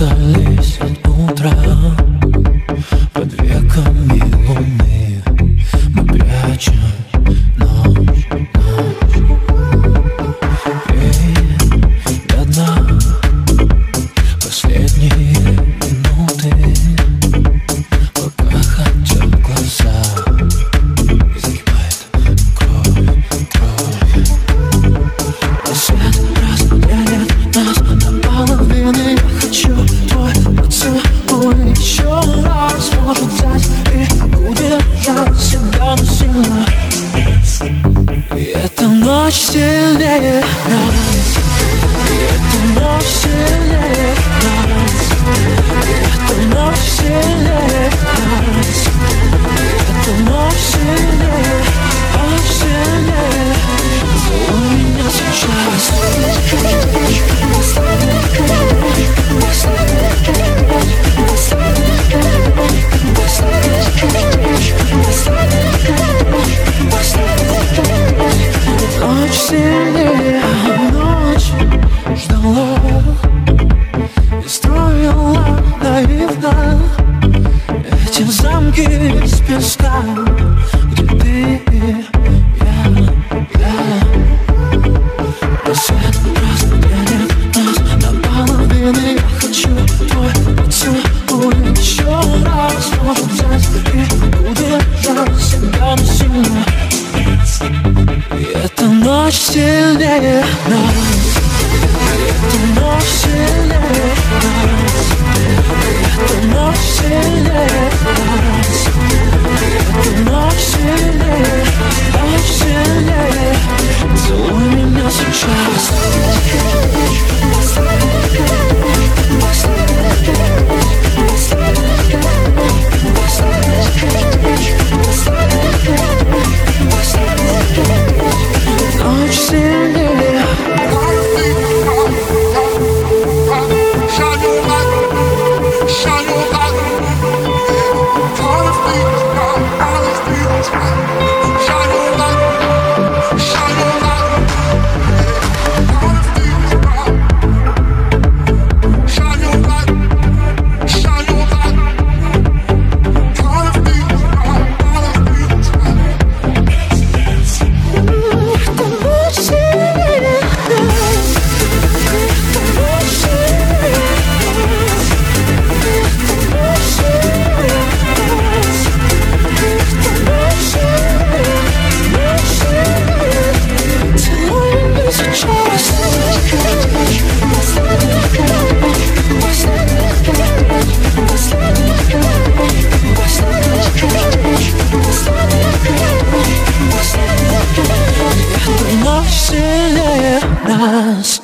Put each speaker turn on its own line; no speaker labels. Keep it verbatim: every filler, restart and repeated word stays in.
прятались от утра под веками луны. Мы прячем ночь, ночь. Пей до дна последние минуты, пока хотят глаза и закипает кровь, кровь. Рассвет разделяет нас наполовину. Я хочу твой поцелуй еще раз. Может взять и удержать себя насильно. И эта ночь сильнее нас. И эта ночь сильнее нас. И эта ночь сильнее нас. И эта ночь сильнее, ночь сильнее. Целуй меня сейчас. Ночь сильнее, ночь ждала и строила наивно эти замки из песка, где ты и я, я. Рассвет разделит нас наполовину. Я хочу твой поцелуй еще раз. Может взять и удержать себя насильно. И эта ночь сильнее нас. И эта ночь сильнее нас. И эта ночь сильнее нас. И эта ночь сильнее, ночь сильнее. Целуй меня сейчас. Ночь сильнее. Ночь сильнее нас.